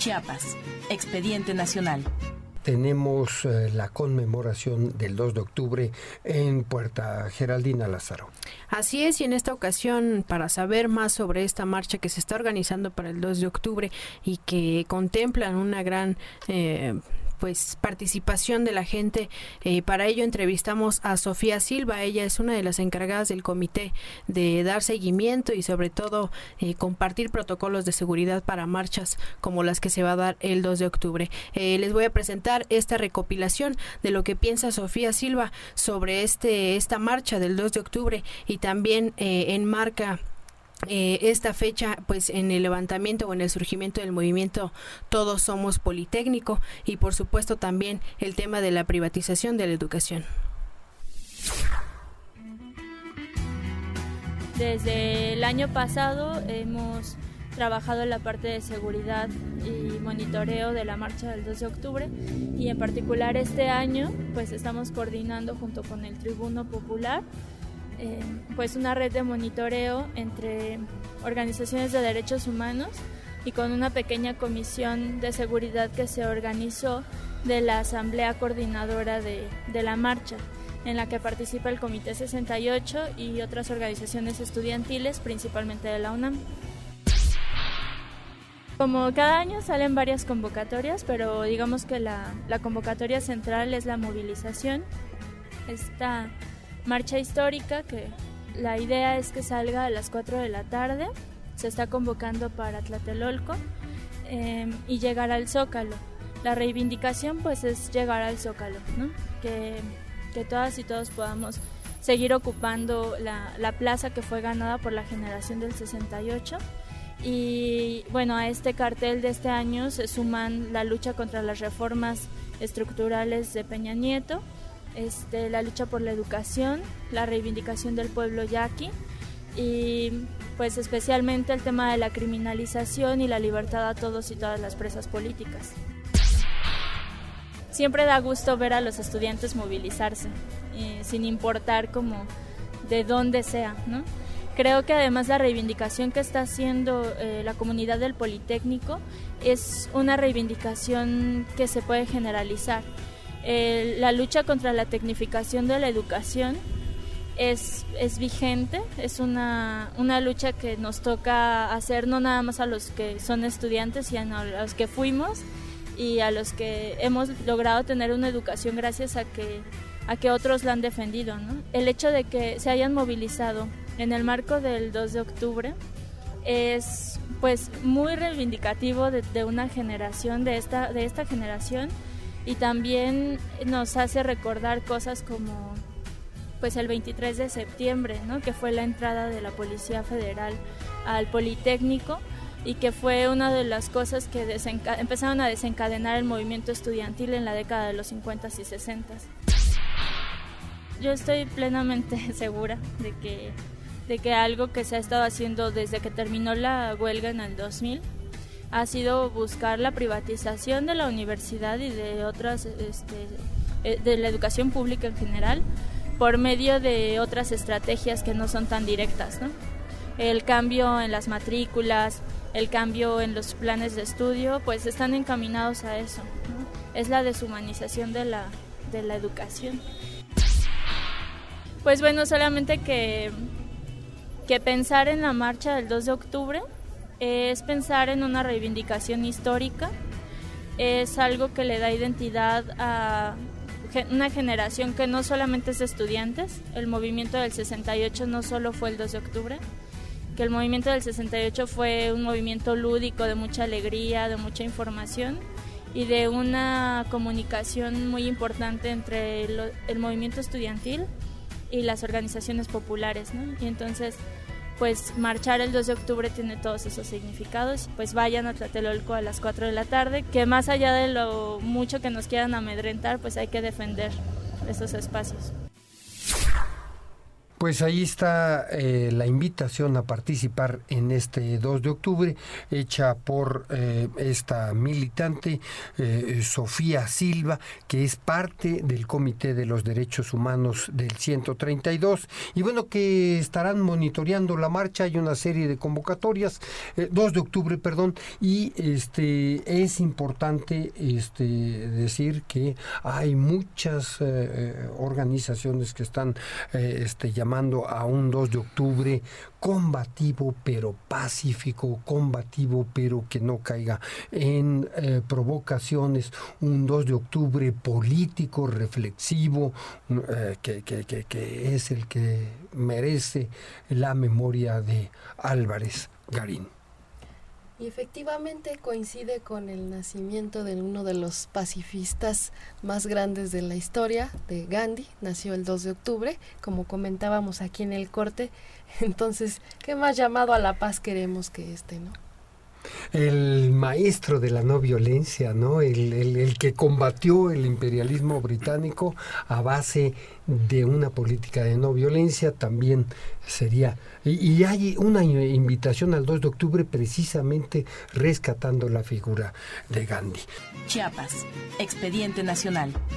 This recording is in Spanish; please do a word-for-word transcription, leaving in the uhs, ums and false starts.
Chiapas, Expediente Nacional. Tenemos eh, la conmemoración del dos de octubre en Puerta Geraldina Lázaro. Así es, y en esta ocasión, para saber más sobre esta marcha que se está organizando para el dos de octubre y que contemplan una gran eh, pues participación de la gente, eh, para ello entrevistamos a Sofía Silva. Ella es una de las encargadas del comité de dar seguimiento y sobre todo eh, compartir protocolos de seguridad para marchas como las que se va a dar el dos de octubre. Eh, les voy a presentar esta recopilación de lo que piensa Sofía Silva sobre este esta marcha del dos de octubre y también eh, enmarca Eh, esta fecha pues en el levantamiento o en el surgimiento del movimiento Todos Somos Politécnico y por supuesto también el tema de la privatización de la educación. Desde el año pasado hemos trabajado en la parte de seguridad y monitoreo de la marcha del dos de octubre y en particular este año pues estamos coordinando junto con el Tribuno Popular Eh, pues una red de monitoreo entre organizaciones de derechos humanos y con una pequeña comisión de seguridad que se organizó de la Asamblea Coordinadora de, de la marcha, en la que participa el Comité sesenta y ocho y otras organizaciones estudiantiles, principalmente de la UNAM. Como cada año salen varias convocatorias, pero digamos que la, la convocatoria central es la movilización. Esta marcha histórica, que la idea es que salga a las cuatro de la tarde, se está convocando para Tlatelolco eh, y llegar al Zócalo. La reivindicación pues es llegar al Zócalo, ¿no? que, que todas y todos podamos seguir ocupando la, la plaza que fue ganada por la generación del sesenta y ocho. Y bueno, a este cartel de este año se suman la lucha contra las reformas estructurales de Peña Nieto, Este, la lucha por la educación, la reivindicación del pueblo yaqui y pues especialmente el tema de la criminalización y la libertad a todos y todas las presas políticas. Siempre da gusto ver a los estudiantes movilizarse, eh, sin importar como de dónde sea, ¿no? Creo que además la reivindicación que está haciendo eh, la comunidad del Politécnico es una reivindicación que se puede generalizar. Eh, la lucha contra la tecnificación de la educación es, es vigente, es una, una lucha que nos toca hacer no nada más a los que son estudiantes, sino a los que fuimos y a los que hemos logrado tener una educación gracias a que, a que otros la han defendido, ¿no? El hecho de que se hayan movilizado en el marco del dos de octubre es pues muy reivindicativo de, de una generación, de esta, de esta generación. Y también nos hace recordar cosas como pues el veintitrés de septiembre, ¿no? Que fue la entrada de la Policía Federal al Politécnico y que fue una de las cosas que desenca- empezaron a desencadenar el movimiento estudiantil en la década de los cincuentas y sesentas. Yo estoy plenamente segura de que, de que algo que se ha estado haciendo desde que terminó la huelga en el dos mil ha sido buscar la privatización de la universidad y de otras, este, de la educación pública en general, por medio de otras estrategias que no son tan directas, ¿no? El cambio en las matrículas, el cambio en los planes de estudio, pues están encaminados a eso, ¿no? Es la deshumanización de la, de la educación. Pues bueno, solamente que, que pensar en la marcha del dos de octubre es pensar en una reivindicación histórica, es algo que le da identidad a una generación que no solamente es de estudiantes. El movimiento del sesenta y ocho no solo fue el dos de octubre, que el movimiento del sesenta y ocho fue un movimiento lúdico de mucha alegría, de mucha información y de una comunicación muy importante entre el, el movimiento estudiantil y las organizaciones populares, ¿no? Y entonces pues marchar el dos de octubre tiene todos esos significados. Pues vayan a Tlatelolco a las cuatro de la tarde, que más allá de lo mucho que nos quieran amedrentar, pues hay que defender esos espacios. Pues ahí está eh, la invitación a participar en este dos de octubre, hecha por eh, esta militante eh, Sofía Silva, que es parte del Comité de los Derechos Humanos del ciento treinta y dos, y bueno, que estarán monitoreando la marcha. Hay una serie de convocatorias, eh, dos de octubre, perdón, y este es importante este, decir que hay muchas eh, organizaciones que están eh, este, llamando a un dos de octubre combativo pero pacífico, combativo pero que no caiga en eh, provocaciones, un dos de octubre político, reflexivo, eh, que, que, que, que es el que merece la memoria de Álvarez Garín. Y efectivamente coincide con el nacimiento de uno de los pacifistas más grandes de la historia, de Gandhi. Nació el dos de octubre, como comentábamos aquí en el corte. Entonces, ¿qué más llamado a la paz queremos que este, no? El maestro de la no violencia, ¿no? El, el, el que combatió el imperialismo británico a base de una política de no violencia, también sería. Y, y hay una invitación al dos de octubre precisamente rescatando la figura de Gandhi. Chiapas, Expediente Nacional.